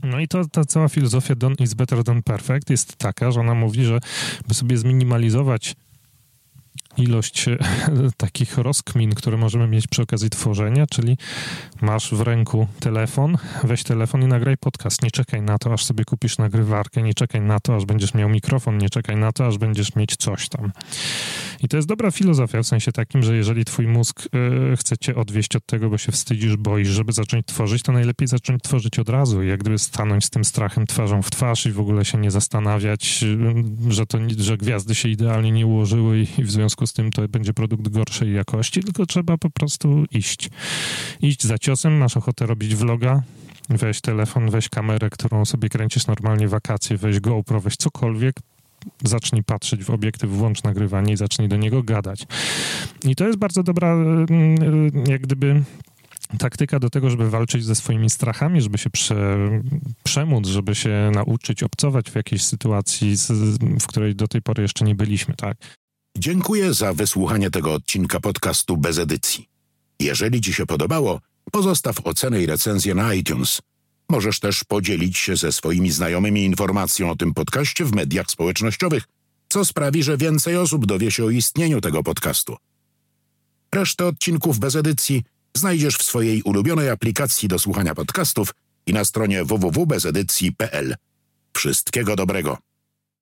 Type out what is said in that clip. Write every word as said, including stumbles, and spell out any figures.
No i to, ta cała filozofia done is better than perfect jest taka, że ona mówi, że by sobie zminimalizować ilość takich rozkmin, które możemy mieć przy okazji tworzenia, czyli masz w ręku telefon, weź telefon i nagraj podcast. Nie czekaj na to, aż sobie kupisz nagrywarkę, nie czekaj na to, aż będziesz miał mikrofon, nie czekaj na to, aż będziesz mieć coś tam. I to jest dobra filozofia w sensie takim, że jeżeli twój mózg y, chce cię odwieść od tego, bo się wstydzisz, boisz, żeby zacząć tworzyć, to najlepiej zacząć tworzyć od razu i jak gdyby stanąć z tym strachem twarzą w twarz i w ogóle się nie zastanawiać, y, że, to, że gwiazdy się idealnie nie ułożyły i, i w związku z tym to będzie produkt gorszej jakości, tylko trzeba po prostu iść. Iść za ciosem, masz ochotę robić vloga, weź telefon, weź kamerę, którą sobie kręcisz normalnie wakacje, weź GoPro, weź cokolwiek, zacznij patrzeć w obiektyw, włącz nagrywanie i zacznij do niego gadać. I to jest bardzo dobra jak gdyby taktyka do tego, żeby walczyć ze swoimi strachami, żeby się prze, przemóc, żeby się nauczyć obcować w jakiejś sytuacji, w której do tej pory jeszcze nie byliśmy, tak? Dziękuję za wysłuchanie tego odcinka podcastu Bez Edycji. Jeżeli Ci się podobało, pozostaw ocenę i recenzję na iTunes. Możesz też podzielić się ze swoimi znajomymi informacją o tym podcaście w mediach społecznościowych, co sprawi, że więcej osób dowie się o istnieniu tego podcastu. Resztę odcinków Bez Edycji znajdziesz w swojej ulubionej aplikacji do słuchania podcastów i na stronie w w w kropka bez edycji kropka p l. Wszystkiego dobrego.